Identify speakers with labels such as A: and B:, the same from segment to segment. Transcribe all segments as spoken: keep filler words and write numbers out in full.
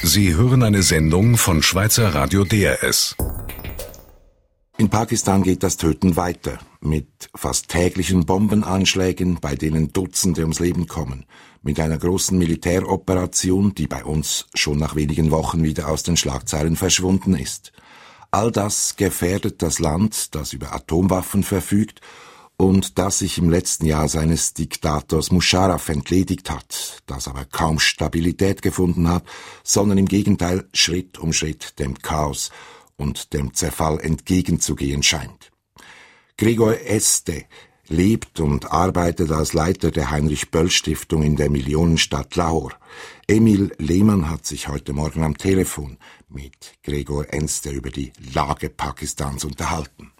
A: Sie hören eine Sendung von Schweizer Radio D R S.
B: In Pakistan geht das Töten weiter, mit fast täglichen Bombenanschlägen, bei denen Dutzende ums Leben kommen, mit einer großen Militäroperation, die bei uns schon nach wenigen Wochen wieder aus den Schlagzeilen verschwunden ist. All das gefährdet das Land, das über Atomwaffen verfügt und das sich im letzten Jahr seines Diktators Musharraf entledigt hat, das aber kaum Stabilität gefunden hat, sondern im Gegenteil Schritt um Schritt dem Chaos und dem Zerfall entgegenzugehen scheint. Gregor Este lebt und arbeitet als Leiter der Heinrich-Böll-Stiftung in der Millionenstadt Lahore. Emil Lehmann hat sich heute Morgen am Telefon mit Gregor Este über die Lage Pakistans unterhalten.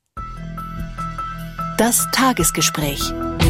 C: Das Tagesgespräch.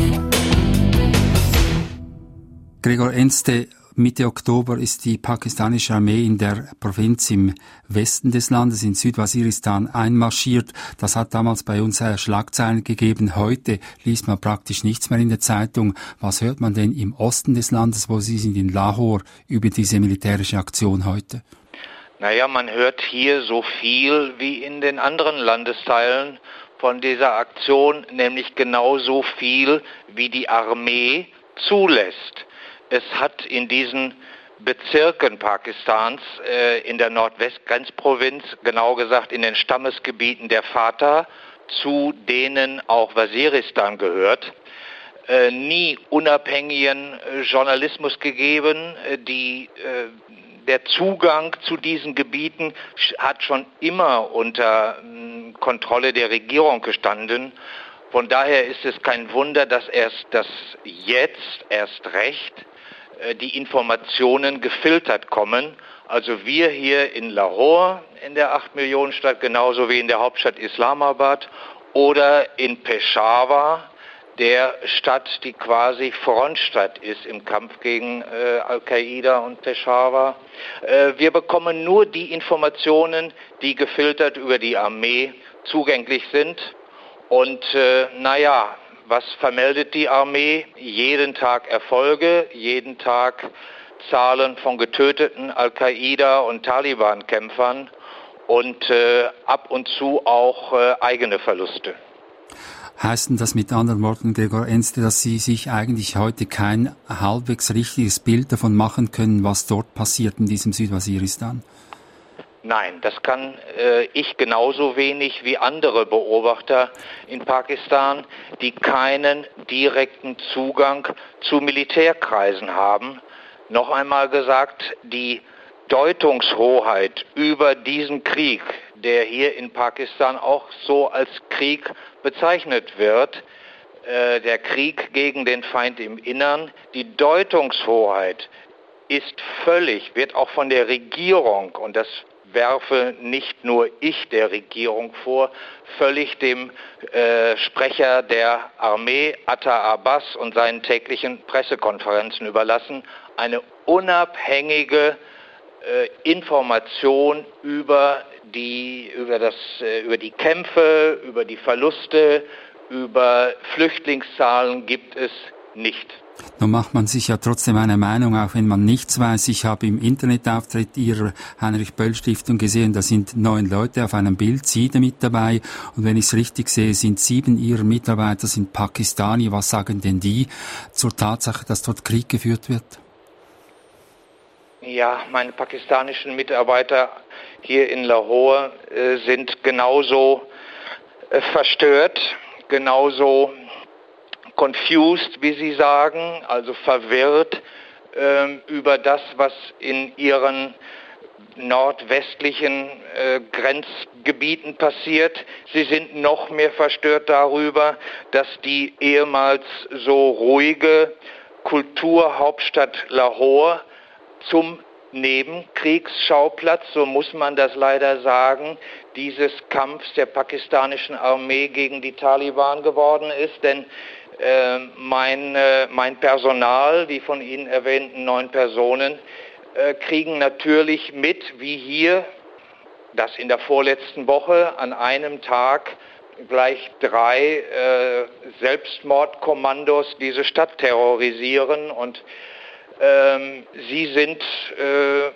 D: Gregor Este, Mitte Oktober ist die pakistanische Armee in der Provinz im Westen des Landes, in Südwaziristan, einmarschiert. Das hat damals bei uns Schlagzeilen gegeben. Heute liest man praktisch nichts mehr in der Zeitung. Was hört man denn im Osten des Landes, wo Sie sind, in Lahore, über diese militärische Aktion heute?
E: Naja, man hört hier so viel wie in den anderen Landesteilen von dieser Aktion, nämlich genauso viel, wie die Armee zulässt. Es hat in diesen Bezirken Pakistans, äh, in der Nordwestgrenzprovinz, genau gesagt in den Stammesgebieten der Fatah, zu denen auch Waziristan gehört, äh, nie unabhängigen äh, Journalismus gegeben. Äh, die, äh, der Zugang zu diesen Gebieten hat schon immer unter äh, Kontrolle der Regierung gestanden. Von daher ist es kein Wunder, dass erst das jetzt erst recht die Informationen gefiltert kommen. Also wir hier in Lahore, in der acht Millionen Stadt, genauso wie in der Hauptstadt Islamabad oder in Peshawar, der Stadt, die quasi Frontstadt ist im Kampf gegen äh, Al-Qaida und Peshawar. Äh, wir bekommen nur die Informationen, die gefiltert über die Armee zugänglich sind. Und äh, naja, was vermeldet die Armee? Jeden Tag Erfolge, jeden Tag Zahlen von getöteten Al-Qaida- und Taliban-Kämpfern und äh, ab und zu auch äh, eigene Verluste.
D: Heißt denn das mit anderen Worten, Gregor Este, dass Sie sich eigentlich heute kein halbwegs richtiges Bild davon machen können, was dort passiert in diesem Südwaziristan?
E: Nein, das kann äh, ich genauso wenig wie andere Beobachter in Pakistan, die keinen direkten Zugang zu Militärkreisen haben. Noch einmal gesagt, die Deutungshoheit über diesen Krieg, der hier in Pakistan auch so als Krieg bezeichnet wird, äh, der Krieg gegen den Feind im Innern, die Deutungshoheit ist völlig, wird auch von der Regierung, und das werfe nicht nur ich der Regierung vor, völlig dem äh, Sprecher der Armee, Atta Abbas, und seinen täglichen Pressekonferenzen überlassen, eine unabhängige äh, Information über die, über, das, äh, über die Kämpfe, über die Verluste, über Flüchtlingszahlen gibt es nicht.
D: Nun macht man sich ja trotzdem eine Meinung, auch wenn man nichts weiß. Ich habe im Internetauftritt Ihrer Heinrich-Böll-Stiftung gesehen, da sind neun Leute auf einem Bild, Sie mit dabei. Und wenn ich es richtig sehe, sind sieben Ihrer Mitarbeiter sind Pakistani. Was sagen denn die zur Tatsache, dass dort Krieg geführt wird?
E: Ja, meine pakistanischen Mitarbeiter hier in Lahore äh, sind genauso äh, verstört, genauso confused, wie Sie sagen, also verwirrt äh, über das, was in ihren nordwestlichen äh, Grenzgebieten passiert. Sie sind noch mehr verstört darüber, dass die ehemals so ruhige Kulturhauptstadt Lahore zum Nebenkriegsschauplatz, so muss man das leider sagen, dieses Kampfs der pakistanischen Armee gegen die Taliban geworden ist. Denn äh, mein, äh, mein Personal, die von Ihnen erwähnten neun Personen, äh, kriegen natürlich mit, wie hier, das in der vorletzten Woche an einem Tag gleich drei äh, Selbstmordkommandos diese Stadt terrorisieren, und Ähm, sie sind äh,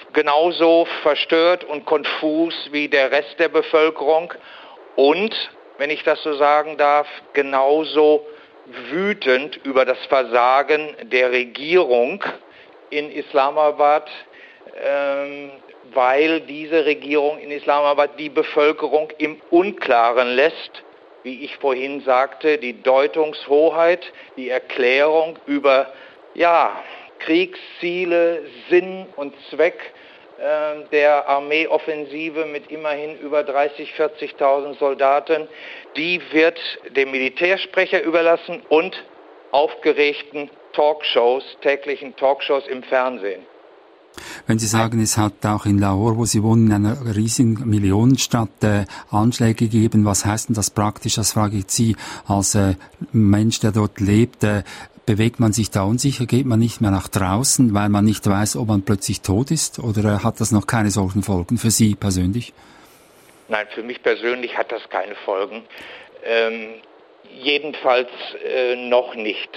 E: genauso verstört und konfus wie der Rest der Bevölkerung und, wenn ich das so sagen darf, genauso wütend über das Versagen der Regierung in Islamabad, ähm, weil diese Regierung in Islamabad die Bevölkerung im Unklaren lässt, wie ich vorhin sagte, die Deutungshoheit, die Erklärung über ja, Kriegsziele, Sinn und Zweck äh, der Armeeoffensive mit immerhin über dreißigtausend, vierzigtausend Soldaten, die wird dem Militärsprecher überlassen und aufgeregten Talkshows, täglichen Talkshows im Fernsehen.
D: Wenn Sie sagen, es hat auch in Lahore, wo Sie wohnen, in einer riesigen Millionenstadt, äh, Anschläge gegeben, was heißt denn das praktisch? Das frage ich Sie als äh, Mensch, der dort lebt. Äh, bewegt man sich da unsicher? Geht man nicht mehr nach draußen, weil man nicht weiß, ob man plötzlich tot ist? Oder äh, hat das noch keine solchen Folgen für Sie persönlich?
E: Nein, für mich persönlich hat das keine Folgen. Ähm, jedenfalls äh, noch nicht.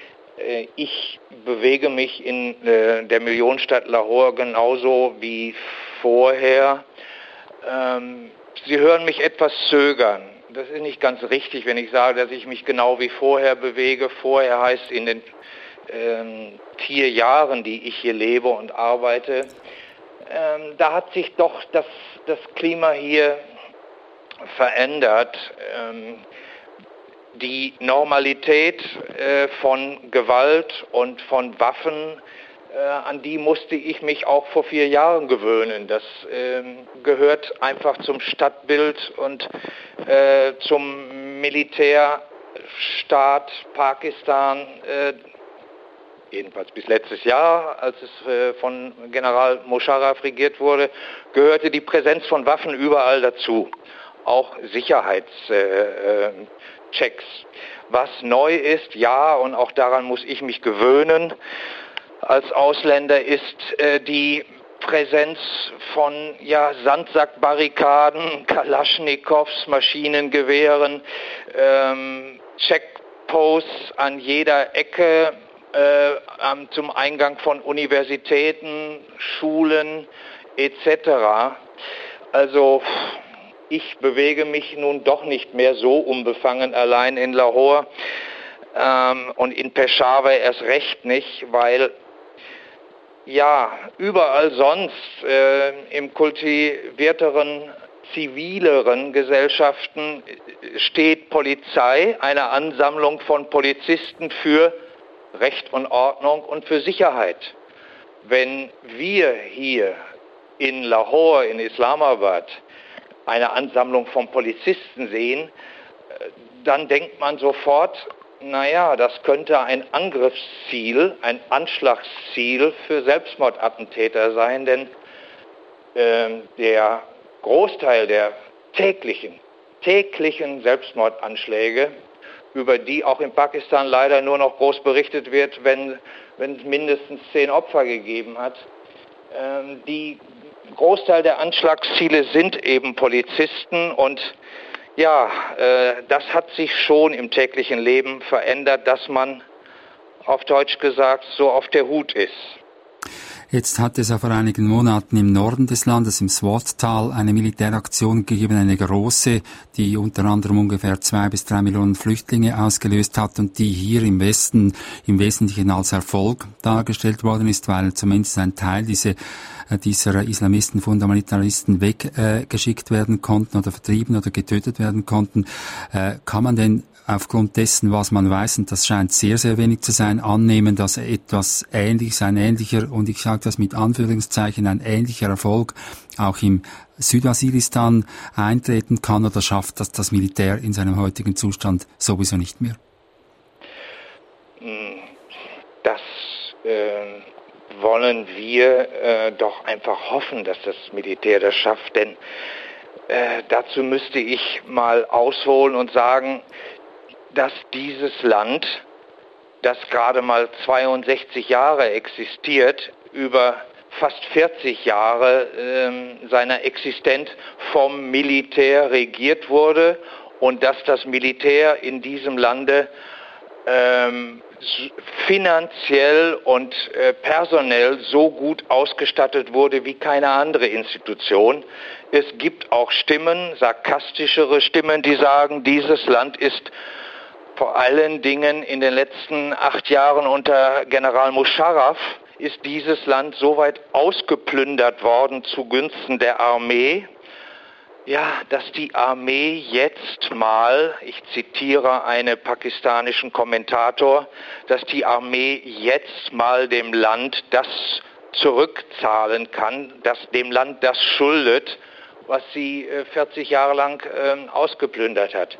E: Ich bewege mich in äh, der Millionenstadt Lahore genauso wie vorher. Ähm, Sie hören mich etwas zögern. Das ist nicht ganz richtig, wenn ich sage, dass ich mich genau wie vorher bewege. Vorher heißt in den ähm, vier Jahren, die ich hier lebe und arbeite, ähm, da hat sich doch das, das Klima hier verändert. Ähm, Die Normalität äh, von Gewalt und von Waffen, äh, an die musste ich mich auch vor vier Jahren gewöhnen. Das äh, gehört einfach zum Stadtbild und äh, zum Militärstaat Pakistan, äh, jedenfalls bis letztes Jahr, als es äh, von General Musharraf regiert wurde, gehörte die Präsenz von Waffen überall dazu. Auch Sicherheits äh, Checks. Was neu ist, ja, und auch daran muss ich mich gewöhnen als Ausländer, ist äh, die Präsenz von ja, Sandsackbarrikaden, Kalaschnikows, Maschinengewehren, ähm, Checkposts an jeder Ecke, äh, am, zum Eingang von Universitäten, Schulen et cetera. Also ich bewege mich nun doch nicht mehr so unbefangen allein in Lahore ähm, und in Peshawar erst recht nicht, weil ja überall sonst äh, im kultivierteren, zivileren Gesellschaften steht Polizei, eine Ansammlung von Polizisten für Recht und Ordnung und für Sicherheit. Wenn wir hier in Lahore, in Islamabad, eine Ansammlung von Polizisten sehen, dann denkt man sofort, naja, das könnte ein Angriffsziel, ein Anschlagsziel für Selbstmordattentäter sein, denn äh, der Großteil der täglichen, täglichen Selbstmordanschläge, über die auch in Pakistan leider nur noch groß berichtet wird, wenn, wenn es mindestens zehn Opfer gegeben hat, äh, die Großteil der Anschlagsziele sind eben Polizisten und ja, äh, das hat sich schon im täglichen Leben verändert, dass man auf Deutsch gesagt so auf der Hut ist.
D: Jetzt hat es ja vor einigen Monaten im Norden des Landes, im Swat-Tal, eine Militäraktion gegeben, eine große, die unter anderem ungefähr zwei bis drei Millionen Flüchtlinge ausgelöst hat und die hier im Westen im Wesentlichen als Erfolg dargestellt worden ist, weil zumindest ein Teil diese dieser Islamisten, Fundamentalisten weggeschickt äh, werden konnten oder vertrieben oder getötet werden konnten. Äh, kann man denn aufgrund dessen, was man weiß, und das scheint sehr, sehr wenig zu sein, annehmen, dass etwas Ähnliches, ein ähnlicher, und ich sage das mit Anführungszeichen, ein ähnlicher Erfolg auch im Südwaziristan eintreten kann, oder schafft das das Militär in seinem heutigen Zustand sowieso nicht mehr?
E: Das äh wollen wir äh, doch einfach hoffen, dass das Militär das schafft, denn äh, dazu müsste ich mal ausholen und sagen, dass dieses Land, das gerade mal zweiundsechzig Jahre existiert, über fast vierzig Jahre äh, seiner Existenz vom Militär regiert wurde und dass das Militär in diesem Lande ähm, finanziell und äh, personell so gut ausgestattet wurde wie keine andere Institution. Es gibt auch Stimmen, sarkastischere Stimmen, die sagen, dieses Land ist vor allen Dingen in den letzten acht Jahren unter General Musharraf ist dieses Land so weit ausgeplündert worden zugunsten der Armee, ja, dass die Armee jetzt mal, ich zitiere einen pakistanischen Kommentator, dass die Armee jetzt mal dem Land das zurückzahlen kann, dass dem Land das schuldet, was sie äh, vierzig Jahre lang äh, ausgeplündert hat.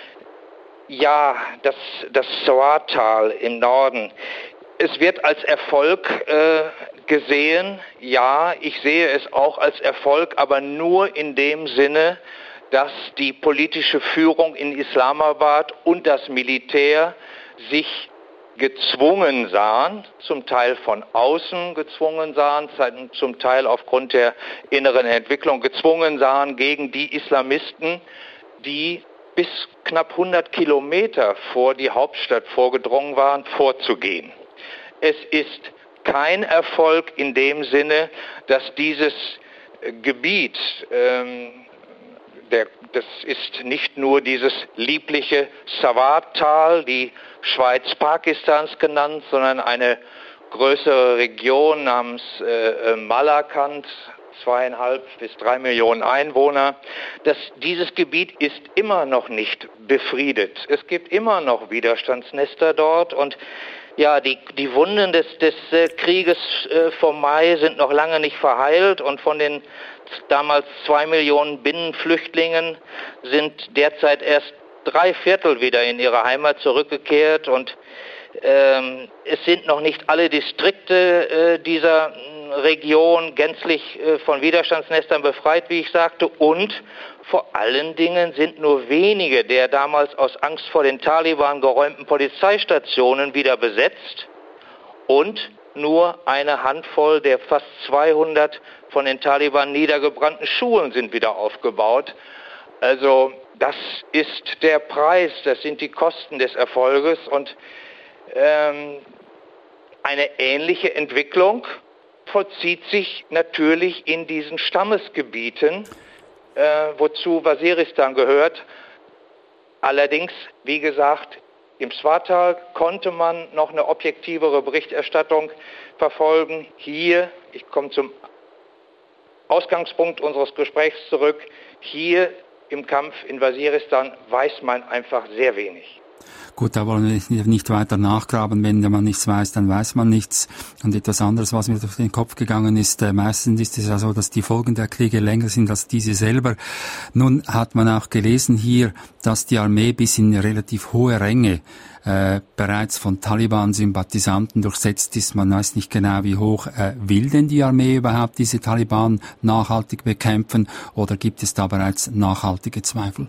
E: Ja, das, das Swat-Tal im Norden, es wird als Erfolg äh, gesehen. Ja, ich sehe es auch als Erfolg, aber nur in dem Sinne, dass die politische Führung in Islamabad und das Militär sich gezwungen sahen, zum Teil von außen gezwungen sahen, zum Teil aufgrund der inneren Entwicklung gezwungen sahen, gegen die Islamisten, die bis knapp hundert Kilometer vor die Hauptstadt vorgedrungen waren, vorzugehen. Es ist kein Erfolg in dem Sinne, dass dieses Gebiet, ähm, der, das ist nicht nur dieses liebliche Swat-Tal, die Schweiz Pakistans genannt, sondern eine größere Region namens äh, Malakand, zweieinhalb bis drei Millionen Einwohner. Das, dieses Gebiet ist immer noch nicht befriedet. Es gibt immer noch Widerstandsnester dort und ja, die, die Wunden des, des äh, Krieges äh, vom Mai sind noch lange nicht verheilt und von den damals zwei Millionen Binnenflüchtlingen sind derzeit erst drei Viertel wieder in ihre Heimat zurückgekehrt und ähm, es sind noch nicht alle Distrikte äh, dieser Region gänzlich äh, von Widerstandsnestern befreit, wie ich sagte, und vor allen Dingen sind nur wenige der damals aus Angst vor den Taliban geräumten Polizeistationen wieder besetzt und nur eine Handvoll der fast zweihundert von den Taliban niedergebrannten Schulen sind wieder aufgebaut. Also das ist der Preis, das sind die Kosten des Erfolges und ähm, eine ähnliche Entwicklung vollzieht sich natürlich in diesen Stammesgebieten, äh, wozu Waziristan gehört. Allerdings, wie gesagt, im Swat-Tal konnte man noch eine objektivere Berichterstattung verfolgen. Hier, ich komme zum Ausgangspunkt unseres Gesprächs zurück, hier im Kampf in Waziristan weiß man einfach sehr wenig.
D: Gut, da wollen wir nicht weiter nachgraben. Wenn man nichts weiß, dann weiß man nichts. Und etwas anderes, was mir durch den Kopf gegangen ist, äh, meistens ist es ja so, dass die Folgen der Kriege länger sind als diese selber. Nun hat man auch gelesen hier, dass die Armee bis in relativ hohe Ränge äh, bereits von Taliban-Sympathisanten durchsetzt ist. Man weiß nicht genau, wie hoch. Äh, will denn die Armee überhaupt diese Taliban nachhaltig bekämpfen oder gibt es da bereits nachhaltige Zweifel?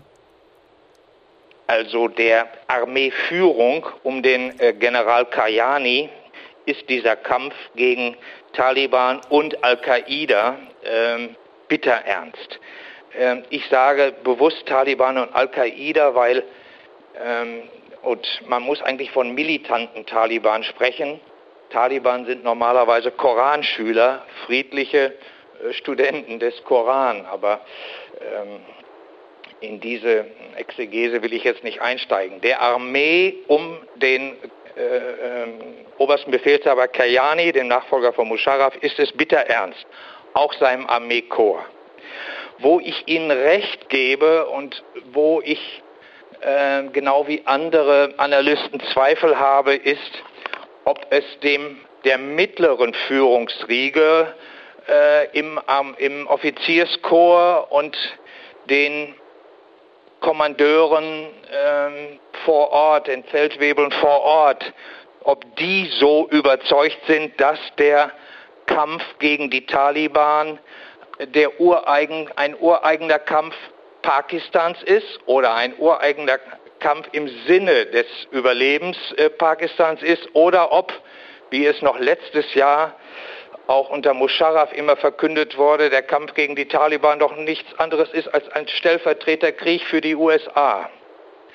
E: Also der Armeeführung um den äh, General Kayani ist dieser Kampf gegen Taliban und Al-Qaida ähm, bitter ernst. Ähm, ich sage bewusst Taliban und Al-Qaida, weil ähm, und man muss eigentlich von militanten Taliban sprechen. Taliban sind normalerweise Koranschüler, friedliche äh, Studenten des Koran, aber ähm, in diese Exegese will ich jetzt nicht einsteigen. Der Armee um den äh, äh, obersten Befehlshaber Kayani, dem Nachfolger von Musharraf, ist es bitter ernst. Auch seinem Armeekorps. Wo ich Ihnen recht gebe und wo ich äh, genau wie andere Analysten Zweifel habe, ist, ob es dem der mittleren Führungsriege äh, im, ähm, im Offizierskorps und den Kommandeuren ähm, vor Ort, den Feldwebeln vor Ort, ob die so überzeugt sind, dass der Kampf gegen die Taliban der ureigen, ein ureigener Kampf Pakistans ist oder ein ureigener Kampf im Sinne des Überlebens äh, Pakistans ist oder ob, wie es noch letztes Jahr auch unter Musharraf immer verkündet wurde, der Kampf gegen die Taliban doch nichts anderes ist als ein Stellvertreterkrieg für die U S A.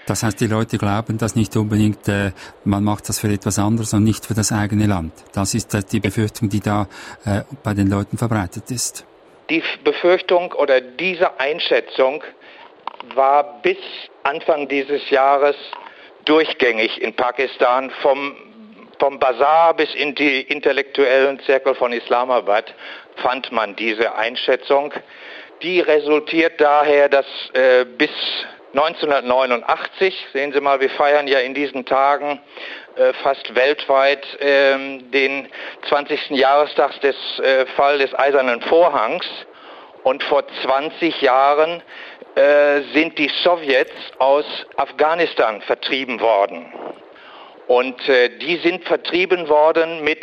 D: Das heißt, die Leute glauben das nicht unbedingt, äh, man macht das für etwas anderes und nicht für das eigene Land. Das ist äh, die Befürchtung, die da äh, bei den Leuten verbreitet ist.
E: Die Befürchtung oder diese Einschätzung war bis Anfang dieses Jahres durchgängig in Pakistan, vom, vom Bazar bis in die intellektuellen Zirkel von Islamabad fand man diese Einschätzung. Die resultiert daher, dass äh, bis neunzehnhundertneunundachtzig, sehen Sie mal, wir feiern ja in diesen Tagen äh, fast weltweit äh, den zwanzigsten Jahrestag des äh, Fall des Eisernen Vorhangs, und vor zwanzig Jahren äh, sind die Sowjets aus Afghanistan vertrieben worden. Und äh, die sind vertrieben worden mit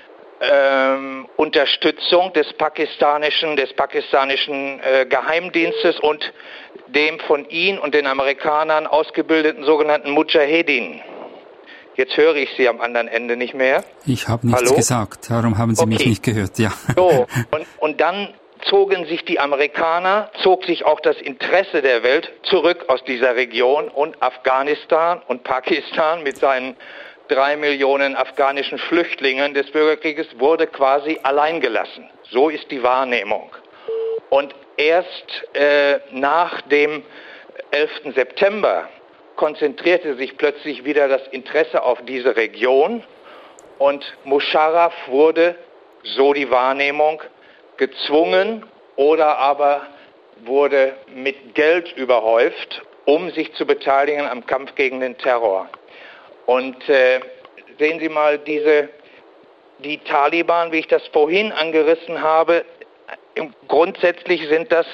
E: ähm, Unterstützung des pakistanischen, des pakistanischen äh, Geheimdienstes und dem von ihnen und den Amerikanern ausgebildeten sogenannten Mujahedin. Jetzt höre ich Sie am anderen Ende nicht mehr.
D: Ich habe nichts
E: Hallo?
D: gesagt, darum haben Sie
E: Okay.
D: mich nicht gehört. Ja.
E: So, und, und dann zogen sich die Amerikaner, zog sich auch das Interesse der Welt zurück aus dieser Region, und Afghanistan und Pakistan mit seinen drei Millionen afghanischen Flüchtlingen des Bürgerkrieges wurde quasi allein gelassen. So ist die Wahrnehmung. Und erst äh, nach dem elften September konzentrierte sich plötzlich wieder das Interesse auf diese Region, und Musharraf wurde, so die Wahrnehmung, gezwungen oder aber wurde mit Geld überhäuft, um sich zu beteiligen am Kampf gegen den Terror. Und äh, sehen Sie mal, diese, die Taliban, wie ich das vorhin angerissen habe, im, grundsätzlich sind das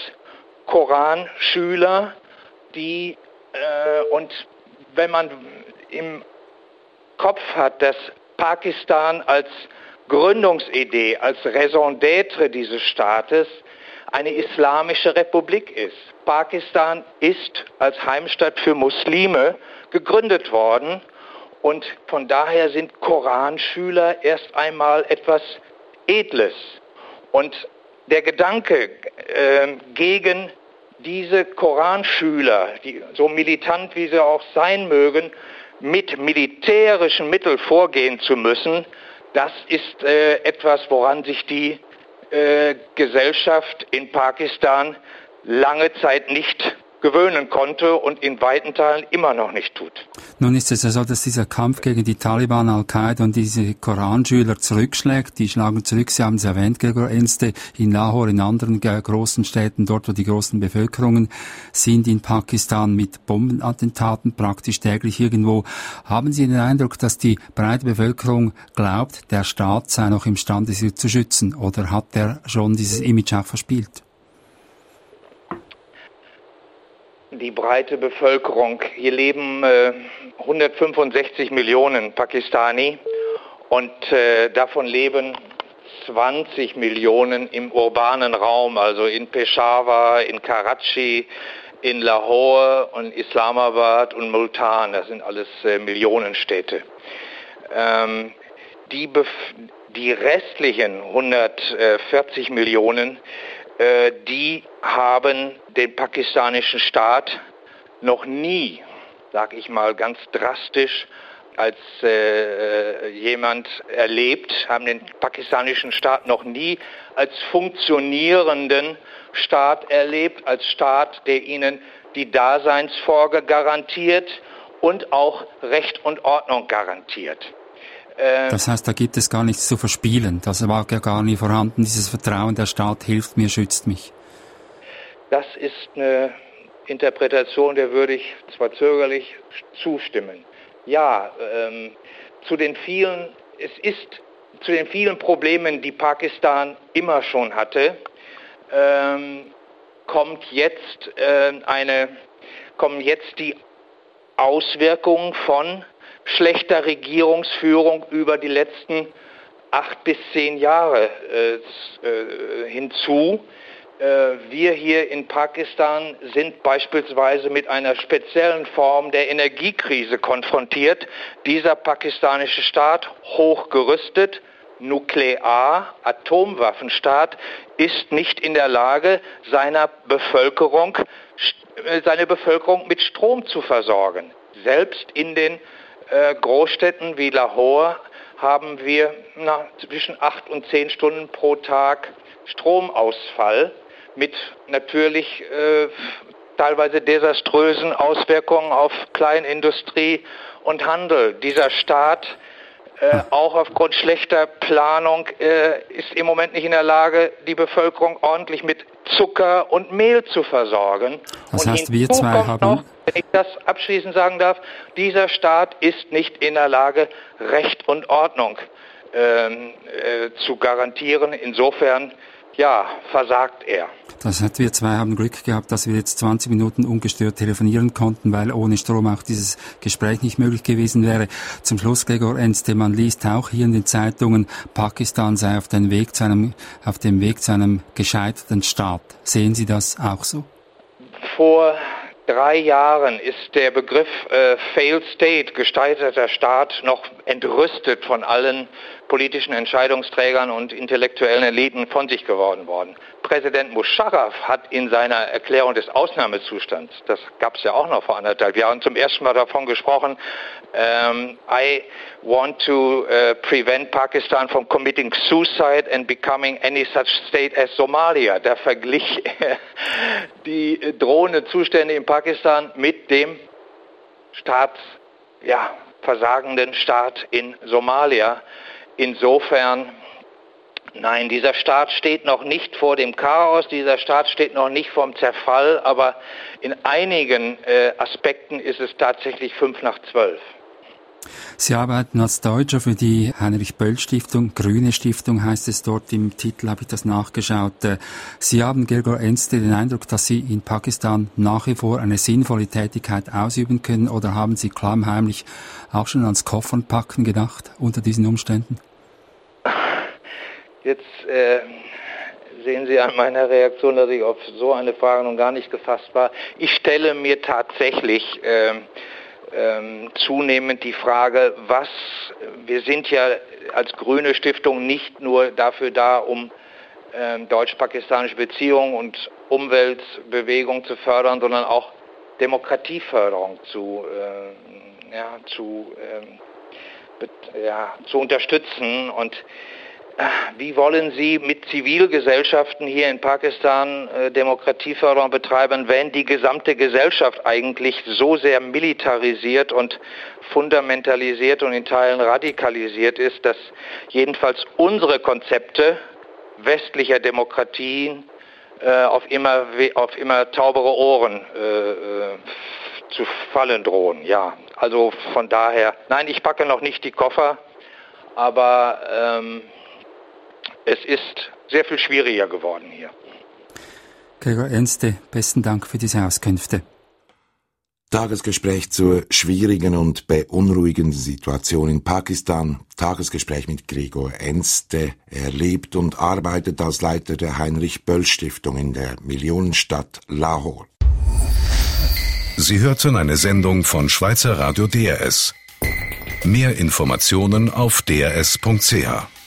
E: Koranschüler, die, äh, und wenn man im Kopf hat, dass Pakistan als Gründungsidee, als Raison d'être dieses Staates eine islamische Republik ist. Pakistan ist als Heimstatt für Muslime gegründet worden, und von daher sind Koranschüler erst einmal etwas Edles. Und der Gedanke äh, gegen diese Koranschüler, die, so militant wie sie auch sein mögen, mit militärischen Mitteln vorgehen zu müssen, das ist äh, etwas, woran sich die äh, Gesellschaft in Pakistan lange Zeit nicht gewöhnen konnte und in weiten Teilen immer noch nicht tut.
D: Nun ist es ja so, dass dieser Kampf gegen die Taliban, Al-Qaida und diese Koranschüler zurückschlägt. Die schlagen zurück, Sie haben es erwähnt, Gregor Enste, in Lahore, in anderen äh, großen Städten, dort wo die großen Bevölkerungen sind in Pakistan, mit Bombenattentaten praktisch täglich irgendwo. Haben Sie den Eindruck, dass die breite Bevölkerung glaubt, der Staat sei noch imstande, sie zu schützen? Oder hat der schon dieses Image auch verspielt?
E: Die breite Bevölkerung, hier leben äh, hundertfünfundsechzig Millionen Pakistani, und äh, davon leben zwanzig Millionen im urbanen Raum, also in Peshawar, in Karachi, in Lahore und Islamabad und Multan. Das sind alles äh, Millionenstädte. Ähm, die, Bef- die restlichen hundertvierzig Millionen, äh, die haben den pakistanischen Staat noch nie, sag ich mal ganz drastisch, als äh, jemand erlebt, haben den pakistanischen Staat noch nie als funktionierenden Staat erlebt, als Staat, der ihnen die Daseinsvorsorge garantiert und auch Recht und Ordnung garantiert. Äh,
D: das heißt, da gibt es gar nichts zu verspielen. Das war ja gar nie vorhanden, dieses Vertrauen, der Staat hilft mir, schützt mich.
E: Das ist eine Interpretation, der würde ich zwar zögerlich zustimmen. Ja, ähm, zu den vielen, es ist zu den vielen Problemen, die Pakistan immer schon hatte, ähm, kommt jetzt äh, eine, kommen jetzt die Auswirkungen von schlechter Regierungsführung über die letzten acht bis zehn Jahre äh, äh, hinzu. Wir hier in Pakistan sind beispielsweise mit einer speziellen Form der Energiekrise konfrontiert. Dieser pakistanische Staat, hochgerüstet, Nuklear-, Atomwaffenstaat, ist nicht in der Lage, seiner Bevölkerung, seine Bevölkerung mit Strom zu versorgen. Selbst in den äh, Großstädten wie Lahore haben wir na, zwischen acht und zehn Stunden pro Tag Stromausfall mit natürlich äh, teilweise desaströsen Auswirkungen auf Kleinindustrie und Handel. Dieser Staat, äh, auch aufgrund schlechter Planung, äh, ist im Moment nicht in der Lage, die Bevölkerung ordentlich mit Zucker und Mehl zu versorgen.
D: Das
E: und
D: heißt, wir zwei haben...
E: Noch, wenn ich das abschließend sagen darf, dieser Staat ist nicht in der Lage, Recht und Ordnung ähm, äh, zu garantieren. Insofern, ja, versagt er.
D: Das heißt, wir zwei haben Glück gehabt, dass wir jetzt zwanzig Minuten ungestört telefonieren konnten, weil ohne Strom auch dieses Gespräch nicht möglich gewesen wäre. Zum Schluss, Gregor Enste, man liest auch hier in den Zeitungen, Pakistan sei auf dem Weg zu einem, auf dem Weg zu einem gescheiterten Staat. Sehen Sie das auch so?
E: Vor drei Jahren ist der Begriff äh, Failed State, gescheiterter Staat, noch entrüstet von allen politischen Entscheidungsträgern und intellektuellen Eliten von sich geworden worden. Präsident Musharraf hat in seiner Erklärung des Ausnahmezustands, das gab es ja auch noch vor anderthalb Jahren, zum ersten Mal davon gesprochen, ähm, I want to uh, prevent Pakistan from committing suicide and becoming any such state as Somalia. Da verglich er die drohenden Zustände in Pakistan mit dem Staats, ja, versagenden Staat in Somalia. Insofern, nein, dieser Staat steht noch nicht vor dem Chaos, dieser Staat steht noch nicht vorm Zerfall, aber in einigen äh, Aspekten ist es tatsächlich fünf nach zwölf.
D: Sie arbeiten als Deutscher für die Heinrich-Böll-Stiftung, Grüne Stiftung heißt es dort, im Titel habe ich das nachgeschaut. Sie haben, Gregor Enste, den Eindruck, dass Sie in Pakistan nach wie vor eine sinnvolle Tätigkeit ausüben können, oder haben Sie klammheimlich auch schon ans Koffernpacken gedacht unter diesen Umständen?
E: Jetzt äh, sehen Sie an meiner Reaktion, dass ich auf so eine Frage noch gar nicht gefasst war. Ich stelle mir tatsächlich äh, ähm, zunehmend die Frage, was, wir sind ja als Grüne Stiftung nicht nur dafür da, um äh, deutsch-pakistanische Beziehungen und Umweltbewegung zu fördern, sondern auch Demokratieförderung zu, äh, ja, zu, äh, ja, zu unterstützen. Und wie wollen Sie mit Zivilgesellschaften hier in Pakistan äh, Demokratieförderung betreiben, wenn die gesamte Gesellschaft eigentlich so sehr militarisiert und fundamentalisiert und in Teilen radikalisiert ist, dass jedenfalls unsere Konzepte westlicher Demokratien äh, auf immer auf immer taubere Ohren äh, zu fallen drohen. Ja, also von daher, nein, ich packe noch nicht die Koffer, aber ähm, es ist sehr viel schwieriger geworden hier.
D: Gregor Enste, besten Dank für diese Auskünfte.
B: Tagesgespräch zur schwierigen und beunruhigenden Situation in Pakistan. Tagesgespräch mit Gregor Enste. Er lebt und arbeitet als Leiter der Heinrich-Böll-Stiftung in der Millionenstadt Lahore.
A: Sie hörten eine Sendung von Schweizer Radio D R S. Mehr Informationen auf d r s punkt c h.